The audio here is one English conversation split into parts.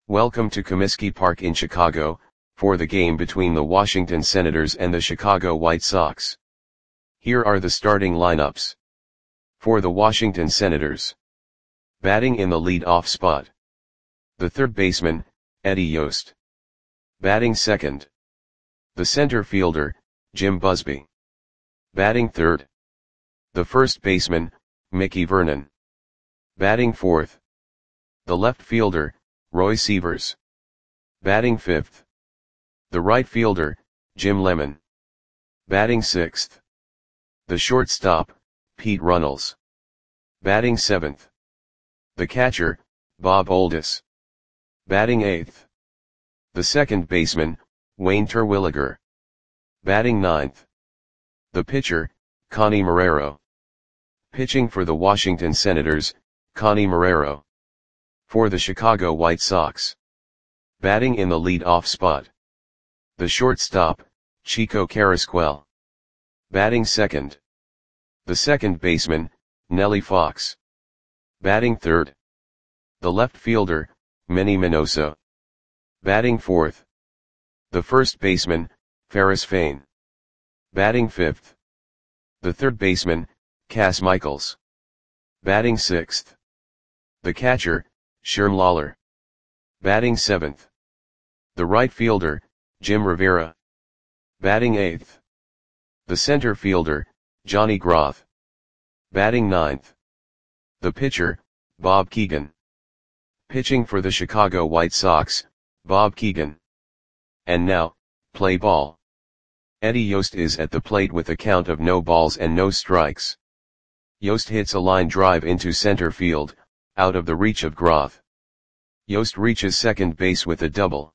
Welcome to Comiskey Park in Chicago, for the game between the Washington Senators and the Chicago White Sox. Here are the starting lineups. For the Washington Senators. Batting in the lead-off spot. The third baseman, Eddie Yost. Batting second. The center fielder, Jim Busby. Batting third. The first baseman, Mickey Vernon. Batting fourth. The left fielder, Roy Sievers. Batting fifth. The right fielder, Jim Lemon. Batting sixth. The shortstop, Pete Runnels. Batting seventh. The catcher, Bob Oldis. Batting eighth. The second baseman, Wayne Terwilliger. Batting ninth. The pitcher, Connie Marrero. Pitching for the Washington Senators, Connie Marrero. For the Chicago White Sox. Batting in the lead-off spot. The shortstop, Chico Carrasquel. Batting second. The second baseman, Nellie Fox. Batting third. The left fielder, Manny Minoso. Batting fourth. The first baseman, Ferris Fain. Batting fifth. The third baseman, Cass Michaels. Batting sixth. The catcher, Sherm Lawler. Batting seventh. The right fielder, Jim Rivera. Batting eighth. The center fielder, Johnny Groth. Batting ninth. The pitcher, Bob Keegan. Pitching for the Chicago White Sox, Bob Keegan. And now, play ball. Eddie Yost is at the plate with a count of no balls and no strikes. Yost hits a line drive into center field, out of the reach of Groth. Yost reaches second base with a double.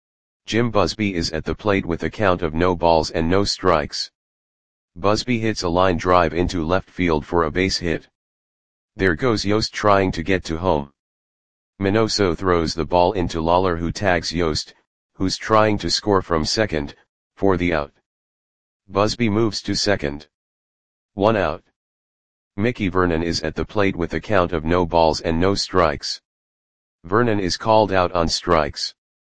Jim Busby is at the plate with a count of no balls and no strikes. Busby hits a line drive into left field for a base hit. There goes Yost trying to get to home. Minoso throws the ball into Lawler, who tags Yost, who's trying to score from second, for the out. Busby moves to second. 1 out. Mickey Vernon is at the plate with a count of no balls and no strikes. Vernon is called out on strikes.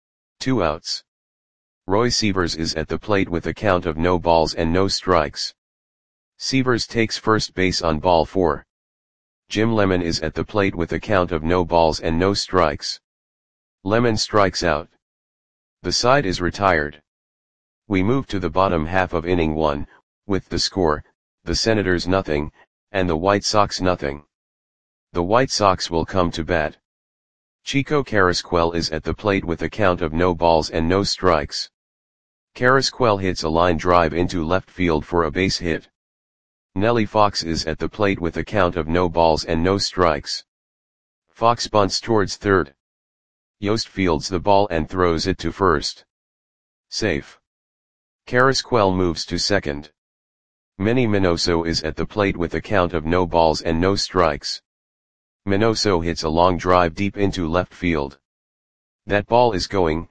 2 outs. Roy Sievers is at the plate with a count of no balls and no strikes. Sievers takes first base on ball 4. Jim Lemon is at the plate with a count of no balls and no strikes. Lemon strikes out. The side is retired. We move to the bottom half of inning 1, with the score, the Senators nothing, and the White Sox nothing. The White Sox will come to bat. Chico Carrasquel is at the plate with a count of no balls and no strikes. Carrasquel hits a line drive into left field for a base hit. Nellie Fox is at the plate with a count of no balls and no strikes. Fox bunts towards third. Yost fields the ball and throws it to first. Safe. Carrasquel moves to second. Manny Minoso is at the plate with a count of no balls and no strikes. Minoso hits a long drive deep into left field. That ball is gone.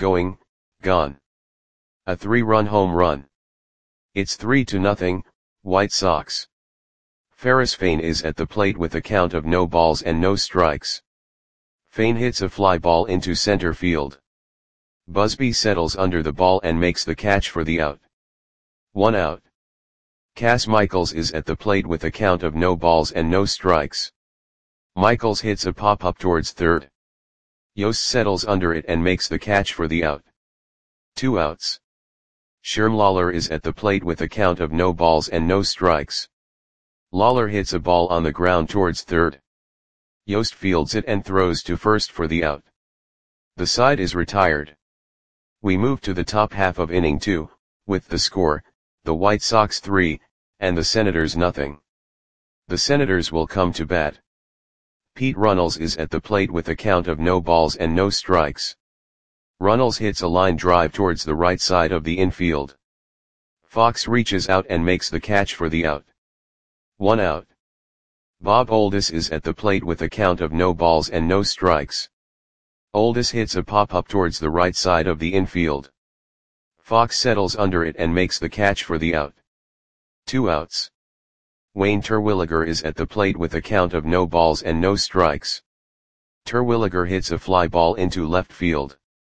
A 3-run home run. It's 3-0, White Sox. Ferris Fain is at the plate with a count of no balls and no strikes. Fain hits a fly ball into center field. Busby settles under the ball and makes the catch for the out. 1 out. Cass Michaels is at the plate with a count of no balls and no strikes. Michaels hits a pop-up towards third. Yost settles under it and makes the catch for the out. 2 outs. Sherm Lawler is at the plate with a count of no balls and no strikes. Lawler hits a ball on the ground towards third. Yost fields it and throws to first for the out. The side is retired. We move to the top half of inning 2, with the score, the White Sox 3, and the Senators nothing. The Senators will come to bat. Pete Runnels is at the plate with a count of no balls and no strikes. Runnels hits a line drive towards the right side of the infield. Fox reaches out and makes the catch for the out. 1 out. Bob Oldis is at the plate with a count of no balls and no strikes. Oldis hits a pop-up towards the right side of the infield. Fox settles under it and makes the catch for the out. 2 outs. Wayne Terwilliger is at the plate with a count of no balls and no strikes. Terwilliger hits a fly ball into left field.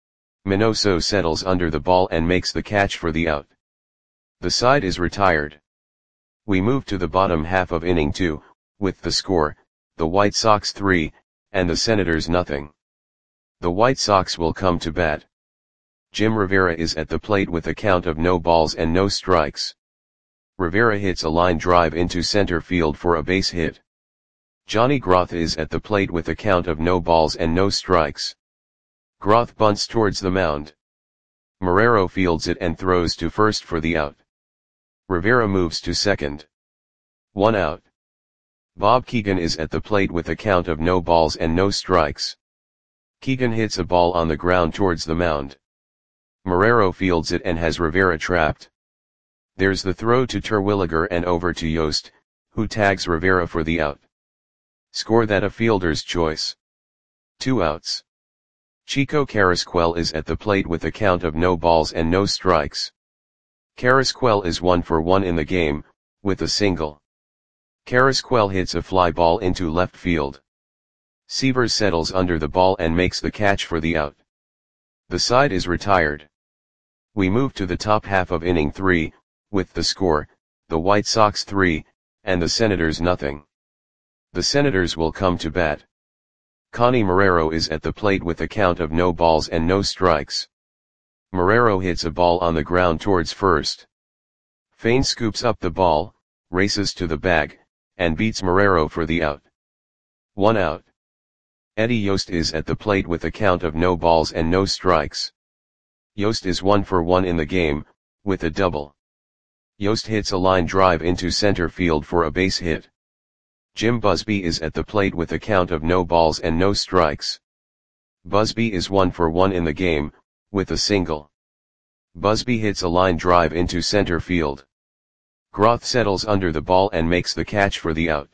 Minoso settles under the ball and makes the catch for the out. The side is retired. We move to the bottom half of inning 2, with the score, the White Sox 3, and the Senators nothing. The White Sox will come to bat. Jim Rivera is at the plate with a count of no balls and no strikes. Rivera hits a line drive into center field for a base hit. Johnny Groth is at the plate with a count of no balls and no strikes. Groth bunts towards the mound. Marrero fields it and throws to first for the out. Rivera moves to second. 1 out. Bob Keegan is at the plate with a count of no balls and no strikes. Keegan hits a ball on the ground towards the mound. Marrero fields it and has Rivera trapped. There's the throw to Terwilliger and over to Yost, who tags Rivera for the out. Score that a fielder's choice. 2 outs. Chico Carrasquel is at the plate with a count of no balls and no strikes. Carrasquel is 1 for 1 in the game, with a single. Carrasquel hits a fly ball into left field. Seavers settles under the ball and makes the catch for the out. The side is retired. We move to the top half of inning 3, with the score, the White Sox 3, and the Senators nothing. The Senators will come to bat. Connie Marrero is at the plate with a count of no balls and no strikes. Marrero hits a ball on the ground towards first. Fain scoops up the ball, races to the bag, and beats Marrero for the out. 1 out. Eddie Yost is at the plate with a count of no balls and no strikes. Yost is 1 for 1 in the game, with a double. Yost hits a line drive into center field for a base hit. Jim Busby is at the plate with a count of no balls and no strikes. Busby is 1 for 1 in the game, with a single. Busby hits a line drive into center field. Groth settles under the ball and makes the catch for the out.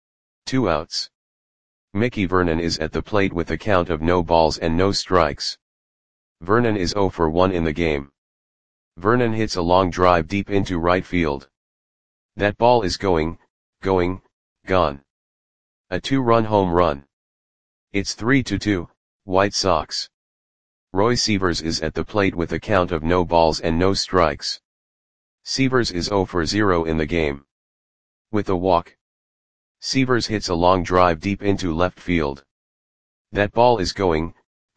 2 outs. Mickey Vernon is at the plate with a count of no balls and no strikes. Vernon is 0 for 1 in the game. Vernon hits a long drive deep into right field. That ball is going, gone. A 2-run home run. It's 3-2, White Sox. Roy Seavers is at the plate with a count of no balls and no strikes. Seavers is 0 for 0 in the game. With a walk. Seavers hits a long drive deep into left field. That ball is going,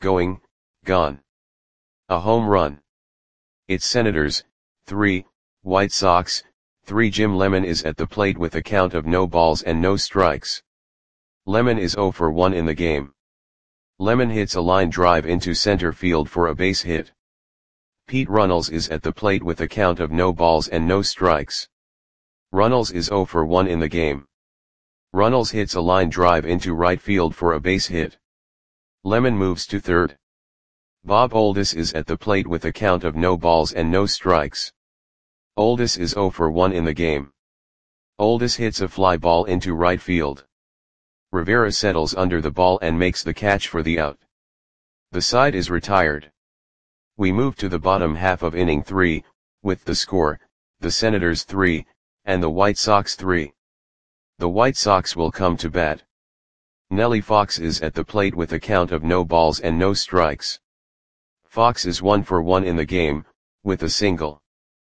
gone. A home run. It's Senators, 3, White Sox, 3. Jim Lemon is at the plate with a count of no balls and no strikes. Lemon is 0 for 1 in the game. Lemon hits a line drive into center field for a base hit. Pete Runnels is at the plate with a count of no balls and no strikes. Runnels is 0 for 1 in the game. Runnels hits a line drive into right field for a base hit. Lemon moves to third. Bob Oldis is at the plate with a count of no balls and no strikes. Oldis is 0 for 1 in the game. Oldis hits a fly ball into right field. Rivera settles under the ball and makes the catch for the out. The side is retired. We move to the bottom half of inning 3, with the score, the Senators 3, and the White Sox 3. The White Sox will come to bat. Nellie Fox is at the plate with a count of no balls and no strikes. Fox is 1 for 1 in the game, with a single.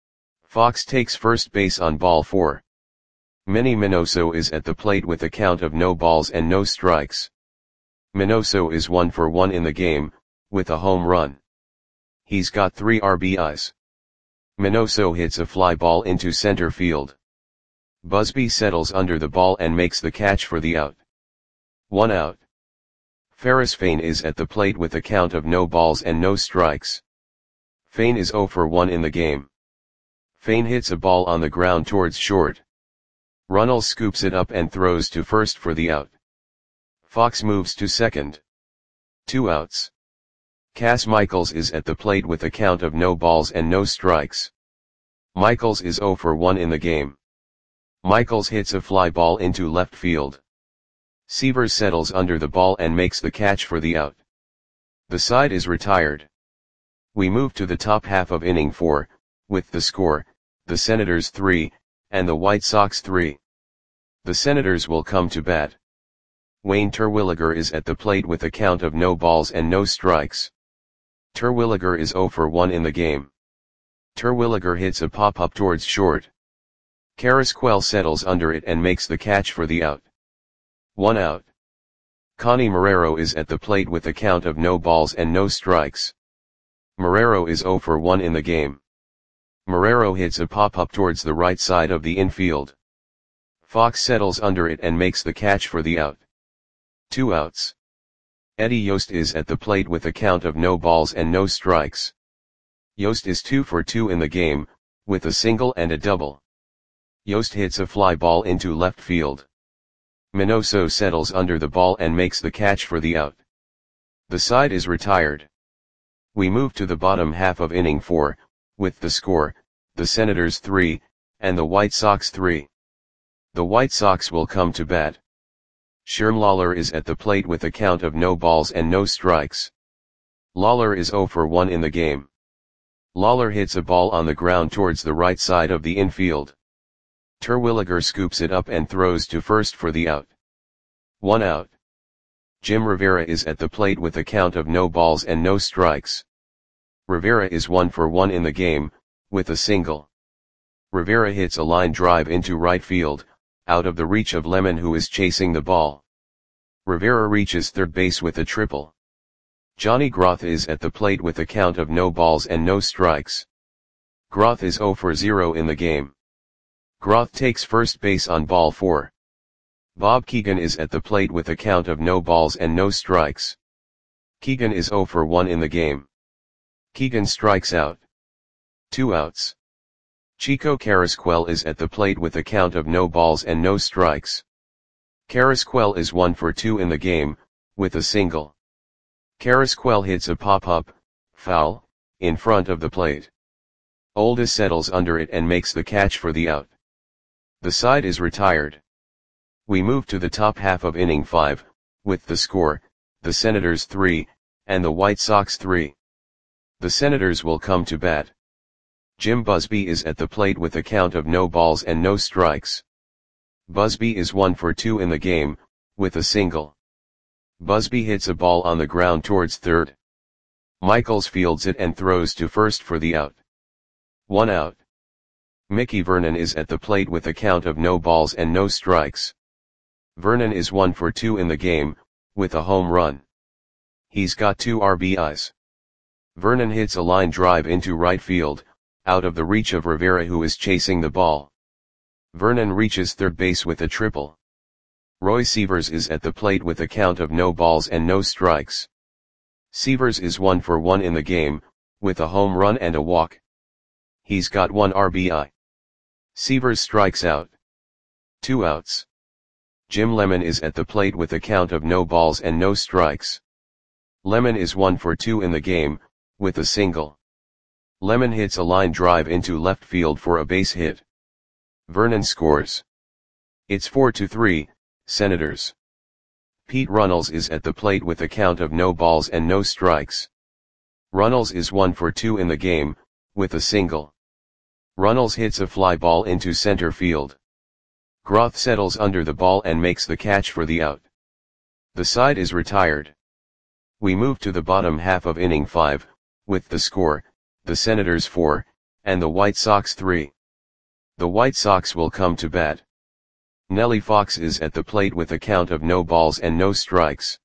Fox takes first base on ball 4. Manny Minoso is at the plate with a count of no balls and no strikes. Minoso is 1 for 1 in the game, with a home run. He's got 3 RBIs. Minoso hits a fly ball into center field. Busby settles under the ball and makes the catch for the out. 1 out. Ferris Fain is at the plate with a count of no balls and no strikes. Fain is 0 for 1 in the game. Fain hits a ball on the ground towards short. Runnels scoops it up and throws to first for the out. Fox moves to second. 2 outs. Cass Michaels is at the plate with a count of no balls and no strikes. Michaels is 0 for 1 in the game. Michaels hits a fly ball into left field. Seavers settles under the ball and makes the catch for the out. The side is retired. We move to the top half of inning 4, with the score, the Senators 3, and the White Sox 3. The Senators will come to bat. Wayne Terwilliger is at the plate with a count of no balls and no strikes. Terwilliger is 0 for 1 in the game. Terwilliger hits a pop-up towards short. Carrasquel settles under it and makes the catch for the out. 1 out. Connie Marrero is at the plate with a count of no balls and no strikes. Marrero is 0 for 1 in the game. Marrero hits a pop-up towards the right side of the infield. Fox settles under it and makes the catch for the out. 2 outs. Eddie Yost is at the plate with a count of no balls and no strikes. Yost is 2 for 2 in the game, with a single and a double. Yost hits a fly ball into left field. Minoso settles under the ball and makes the catch for the out. The side is retired. We move to the bottom half of inning 4, with the score, the Senators 3, and the White Sox 3. The White Sox will come to bat. Sherm Lawler is at the plate with a count of no balls and no strikes. Lawler is 0 for 1 in the game. Lawler hits a ball on the ground towards the right side of the infield. Terwilliger scoops it up and throws to first for the out. 1 out. Jim Rivera is at the plate with a count of no balls and no strikes. Rivera is 1 for 1 in the game, with a single. Rivera hits a line drive into right field, out of the reach of Lemon, who is chasing the ball. Rivera reaches third base with a triple. Johnny Groth is at the plate with a count of no balls and no strikes. Groth is 0 for 0 in the game. Groth takes first base on ball 4. Bob Keegan is at the plate with a count of no balls and no strikes. Keegan is 0 for 1 in the game. Keegan strikes out. 2 outs. Chico Carrasquel is at the plate with a count of no balls and no strikes. Carrasquel is 1 for 2 in the game, with a single. Carrasquel hits a pop-up, foul, in front of the plate. Oldis settles under it and makes the catch for the out. The side is retired. We move to the top half of inning 5, with the score, the Senators 3, and the White Sox 3. The Senators will come to bat. Jim Busby is at the plate with a count of no balls and no strikes. Busby is 1 for 2 in the game, with a single. Busby hits a ball on the ground towards third. Michaels fields it and throws to first for the out. 1 out. Mickey Vernon is at the plate with a count of no balls and no strikes. Vernon is 1 for 2 in the game, with a home run. He's got 2 RBIs. Vernon hits a line drive into right field, out of the reach of Rivera, who is chasing the ball. Vernon reaches third base with a triple. Roy Sievers is at the plate with a count of no balls and no strikes. Sievers is 1 for 1 in the game, with a home run and a walk. He's got 1 RBI. Sievers strikes out. 2 outs. Jim Lemon is at the plate with a count of no balls and no strikes. Lemon is 1 for 2 in the game, with a single. Lemon hits a line drive into left field for a base hit. Vernon scores. It's 4-3, Senators. Pete Runnels is at the plate with a count of no balls and no strikes. Runnels is 1 for 2 in the game, with a single. Runnels hits a fly ball into center field. Groth settles under the ball and makes the catch for the out. The side is retired. We move to the bottom half of inning 5, with the score, the Senators 4, and the White Sox 3. The White Sox will come to bat. Nellie Fox is at the plate with a count of no balls and no strikes.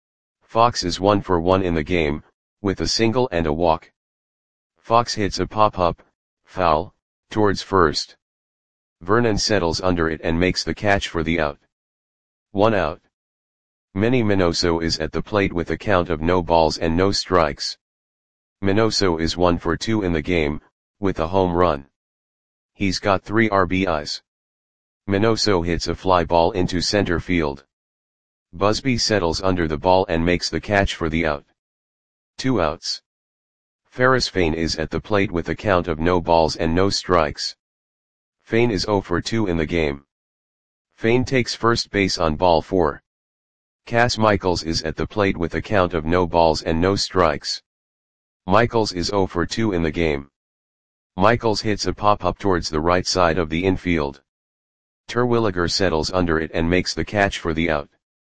Fox is 1 for 1 in the game, with a single and a walk. Fox hits a pop-up, foul, towards first. Vernon settles under it and makes the catch for the out. 1 out. Manny Minoso is at the plate with a count of no balls and no strikes. Minoso is 1 for 2 in the game, with a home run. He's got 3 RBIs. Minoso hits a fly ball into center field. Busby settles under the ball and makes the catch for the out. 2 outs. Ferris Fain is at the plate with a count of no balls and no strikes. Fain is 0 for 2 in the game. Fain takes first base on ball 4. Cass Michaels is at the plate with a count of no balls and no strikes. Michaels is 0 for 2 in the game. Michaels hits a pop-up towards the right side of the infield. Terwilliger settles under it and makes the catch for the out.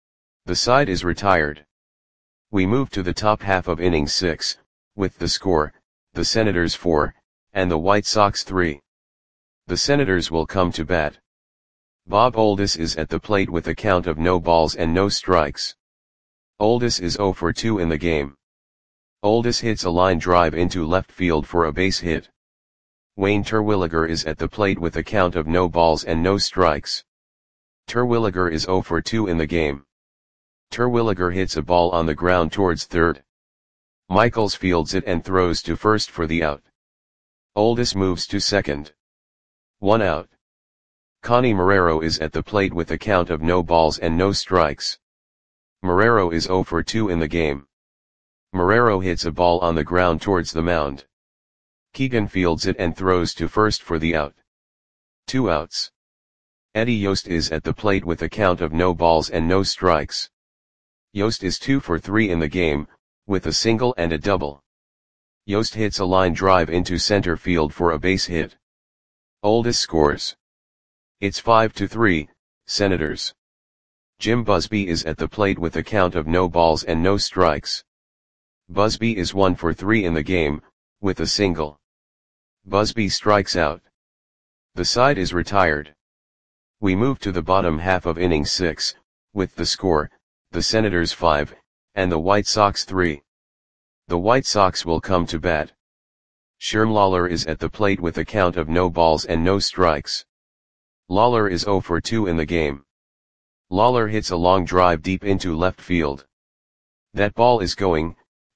The side is retired. We move to the top half of inning 6, with the score, the Senators 4, and the White Sox 3. The Senators will come to bat. Bob Oldis is at the plate with a count of no balls and no strikes. Oldis is 0 for 2 in the game. Oldis hits a line drive into left field for a base hit. Wayne Terwilliger is at the plate with a count of no balls and no strikes. Terwilliger is 0 for 2 in the game. Terwilliger hits a ball on the ground towards third. Michaels fields it and throws to first for the out. Oldis moves to second. 1 out. Connie Marrero is at the plate with a count of no balls and no strikes. Marrero is 0 for 2 in the game. Marrero hits a ball on the ground towards the mound. Keegan fields it and throws to first for the out. 2 outs. Eddie Yost is at the plate with a count of no balls and no strikes. Yost is 2 for 3 in the game, with a single and a double. Yost hits a line drive into center field for a base hit. Oldis scores. It's 5-3, Senators. Jim Busby is at the plate with a count of no balls and no strikes. Busby is 1 for 3 in the game, with a single. Busby strikes out. The side is retired. We move to the bottom half of inning 6, with the score, the Senators 5, and the White Sox 3. The White Sox will come to bat. Sherm Lawler is at the plate with a count of no balls and no strikes. Lawler is 0 for 2 in the game. Lawler hits a long drive deep into left field. That ball is gone.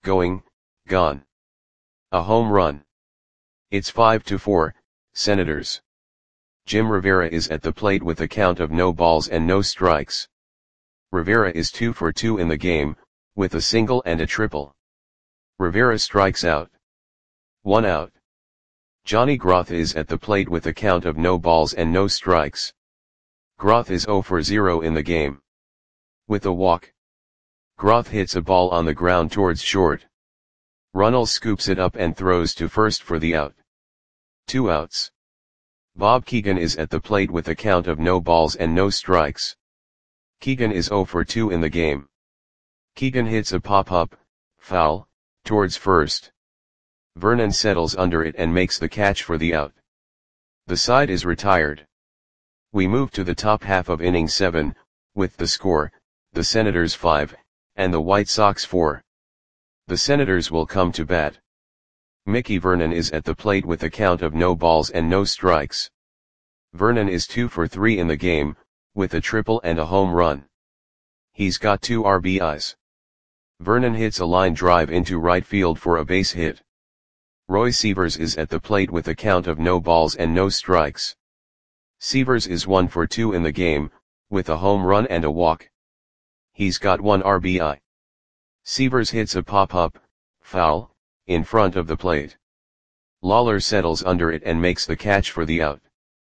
A home run. It's 5-4, Senators. Jim Rivera is at the plate with a count of no balls and no strikes. Rivera is 2 for 2 in the game, with a single and a triple. Rivera strikes out. 1 out. Johnny Groth is at the plate with a count of no balls and no strikes. Groth is 0 for 0 in the game. With a walk. Groth hits a ball on the ground towards short. Runnels scoops it up and throws to first for the out. 2 outs. Bob Keegan is at the plate with a count of no balls and no strikes. Keegan is 0 for 2 in the game. Keegan hits a pop-up, foul, towards first. Vernon settles under it and makes the catch for the out. The side is retired. We move to the top half of inning 7, with the score, the Senators 5, and the White Sox 4. The Senators will come to bat. Mickey Vernon is at the plate with a count of no balls and no strikes. Vernon is 2 for 3 in the game, with a triple and a home run. He's got 2 RBIs. Vernon hits a line drive into right field for a base hit. Roy Sievers is at the plate with a count of no balls and no strikes. Sievers is 1 for 2 in the game, with a home run and a walk. He's got 1 RBI. Sievers hits a pop-up, foul, in front of the plate. Lawler settles under it and makes the catch for the out.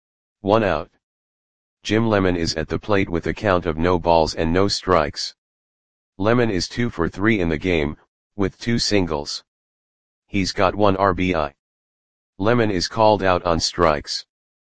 1 out. Jim Lemon is at the plate with a count of no balls and no strikes. Lemon is 2 for 3 in the game, with 2 singles. He's got 1 RBI. Lemon is called out on strikes.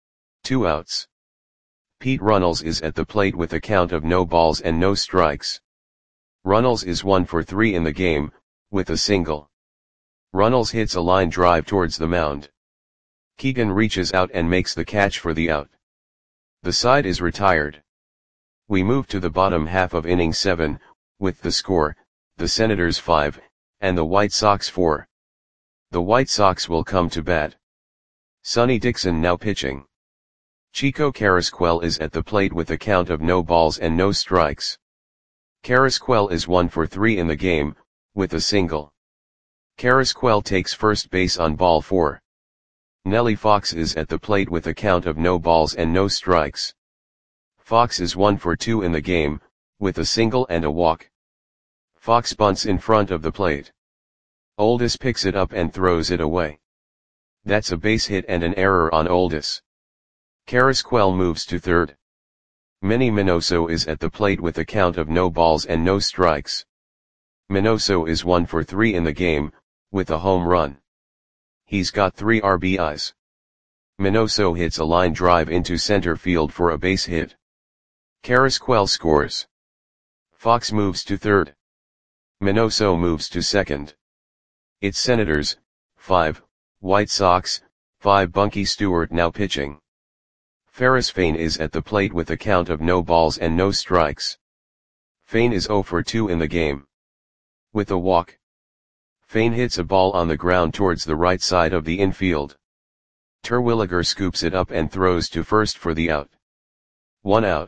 2 outs. Pete Runnels is at the plate with a count of no balls and no strikes. Runnels is 1 for 3 in the game, with a single. Runnels hits a line drive towards the mound. Keegan reaches out and makes the catch for the out. The side is retired. We move to the bottom half of inning 7, with the score, the Senators 5, and the White Sox 4. The White Sox will come to bat. Sonny Dixon now pitching. Chico Carrasquel is at the plate with a count of no balls and no strikes. Carrasquel is 1 for 3 in the game, with a single. Carrasquel takes first base on ball 4. Nellie Fox is at the plate with a count of no balls and no strikes. Fox is 1 for 2 in the game, with a single and a walk. Fox bunts in front of the plate. Oldis picks it up and throws it away. That's a base hit and an error on Oldis. Carrasquel moves to third. Manny Minoso is at the plate with a count of no balls and no strikes. Minoso is 1 for 3 in the game, with a home run. He's got 3 RBIs. Minoso hits a line drive into center field for a base hit. Carrasquel scores. Fox moves to third. Minoso moves to second. It's Senators, 5, White Sox, 5. Bunky Stewart now pitching. Ferris Fain is at the plate with a count of no balls and no strikes. Fain is 0 for 2 in the game. With a walk. Fain hits a ball on the ground towards the right side of the infield. Terwilliger scoops it up and throws to first for the out. 1 out.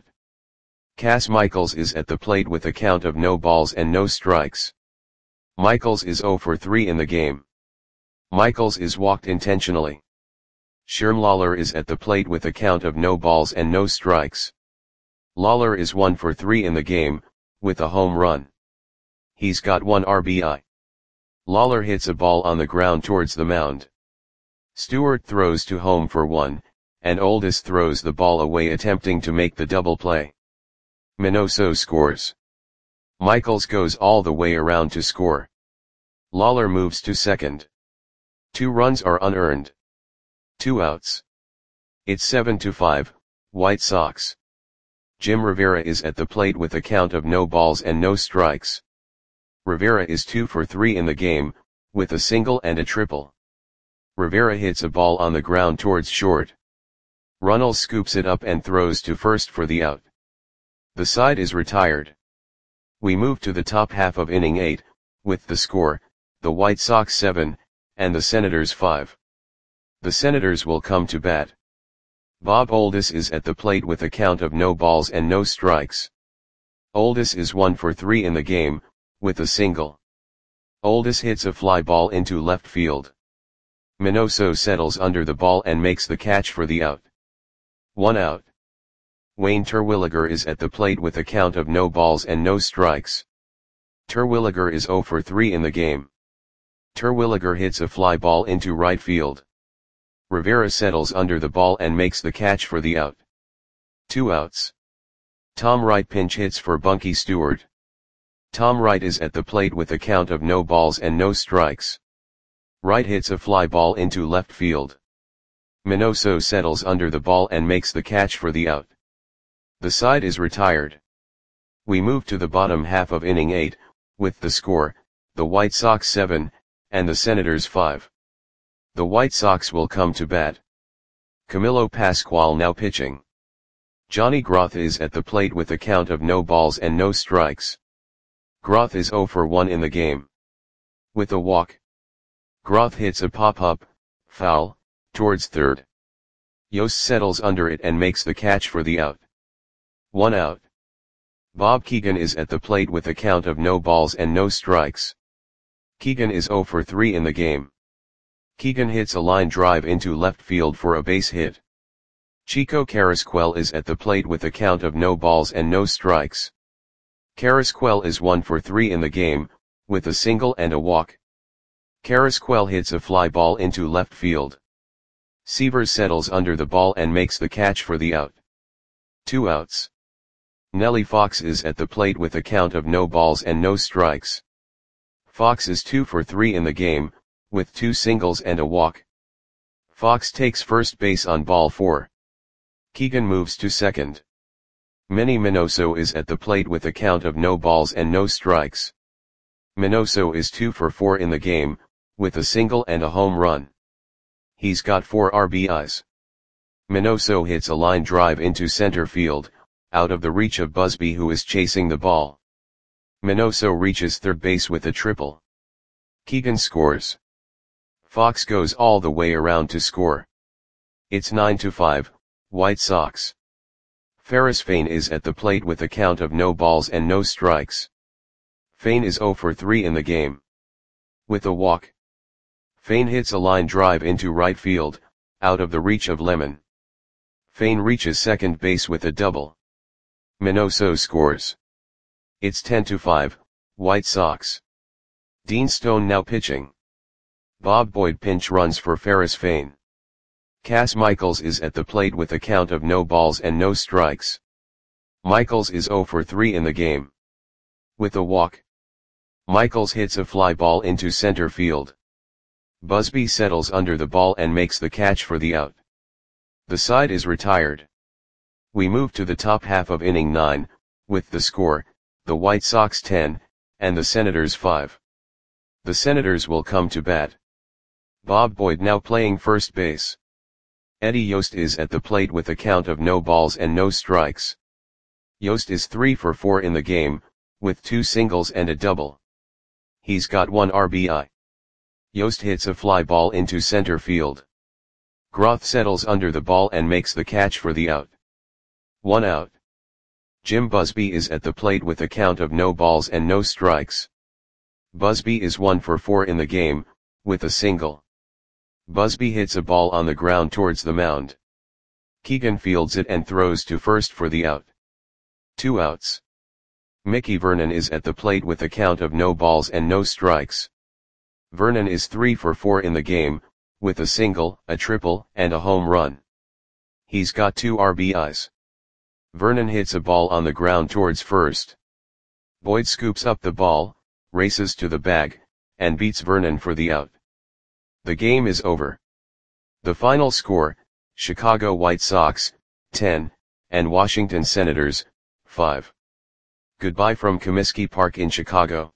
Cas Michaels is at the plate with a count of no balls and no strikes. Michaels is 0 for 3 in the game. Michaels is walked intentionally. Sherm Lawler is at the plate with a count of no balls and no strikes. Lawler is 1 for 3 in the game, with a home run. He's got 1 RBI. Lawler hits a ball on the ground towards the mound. Stewart throws to home for 1, and Oldis throws the ball away attempting to make the double play. Minoso scores. Michaels goes all the way around to score. Lawler moves to second. 2 runs are unearned. 2 outs. It's 7-5, White Sox. Jim Rivera is at the plate with a count of no balls and no strikes. Rivera is 2 for 3 in the game, with a single and a triple. Rivera hits a ball on the ground towards short. Runnels scoops it up and throws to first for the out. The side is retired. We move to the top half of inning 8, with the score, the White Sox 7, and the Senators 5. The Senators will come to bat. Bob Oldis is at the plate with a count of no balls and no strikes. Oldis is 1 for 3 in the game, with a single. Oldis hits a fly ball into left field. Minoso settles under the ball and makes the catch for the out. 1 out. Wayne Terwilliger is at the plate with a count of no balls and no strikes. Terwilliger is 0 for 3 in the game. Terwilliger hits a fly ball into right field. Rivera settles under the ball and makes the catch for the out. 2 outs. Tom Wright pinch hits for Bunky Stewart. Tom Wright is at the plate with a count of no balls and no strikes. Wright hits a fly ball into left field. Minoso settles under the ball and makes the catch for the out. The side is retired. We move to the bottom half of inning 8, with the score, the White Sox 7, and the Senators 5. The White Sox will come to bat. Camilo Pascual now pitching. Johnny Groth is at the plate with a count of no balls and no strikes. Groth is 0 for 1 in the game. With a walk. Groth hits a pop-up, foul, towards third. Yost settles under it and makes the catch for the out. 1 out. Bob Keegan is at the plate with a count of no balls and no strikes. Keegan is 0 for 3 in the game. Keegan hits a line drive into left field for a base hit. Chico Carrasquel is at the plate with a count of no balls and no strikes. Carrasquel is 1 for 3 in the game, with a single and a walk. Carrasquel hits a fly ball into left field. Seavers settles under the ball and makes the catch for the out. 2 outs. Nellie Fox is at the plate with a count of no balls and no strikes. Fox is 2 for 3 in the game, with 2 singles and a walk. Fox takes first base on ball 4. Keegan moves to second. Manny Minoso is at the plate with a count of no balls and no strikes. Minoso is 2 for 4 in the game, with a single and a home run. He's got 4 RBIs. Minoso hits a line drive into center field, out of the reach of Busby who is chasing the ball. Minoso reaches third base with a triple. Keegan scores. Fox goes all the way around to score. It's 9-5, White Sox. Ferris Fain is at the plate with a count of no balls and no strikes. Fain is 0 for 3 in the game. With a walk. Fain hits a line drive into right field, out of the reach of Lemon. Fain reaches second base with a double. Minoso scores. It's 10-5, White Sox. Dean Stone now pitching. Bob Boyd pinch runs for Ferris Fain. Cas Michaels is at the plate with a count of no balls and no strikes. Michaels is 0 for 3 in the game. With a walk. Michaels hits a fly ball into center field. Busby settles under the ball and makes the catch for the out. The side is retired. We move to the top half of inning 9, with the score, the White Sox 10, and the Senators 5. The Senators will come to bat. Bob Boyd now playing first base. Eddie Yost is at the plate with a count of no balls and no strikes. Yost is 3 for 4 in the game, with 2 singles and a double. He's got 1 RBI. Yost hits a fly ball into center field. Groth settles under the ball and makes the catch for the out. 1 out. Jim Busby is at the plate with a count of no balls and no strikes. Busby is 1 for 4 in the game, with a single. Busby hits a ball on the ground towards the mound. Keegan fields it and throws to first for the out. 2 outs. Mickey Vernon is at the plate with a count of no balls and no strikes. Vernon is 3 for 4 in the game, with a single, a triple, and a home run. He's got 2 RBIs. Vernon hits a ball on the ground towards first. Boyd scoops up the ball, races to the bag, and beats Vernon for the out. The game is over. The final score, Chicago White Sox, 10, and Washington Senators, 5. Goodbye from Comiskey Park in Chicago.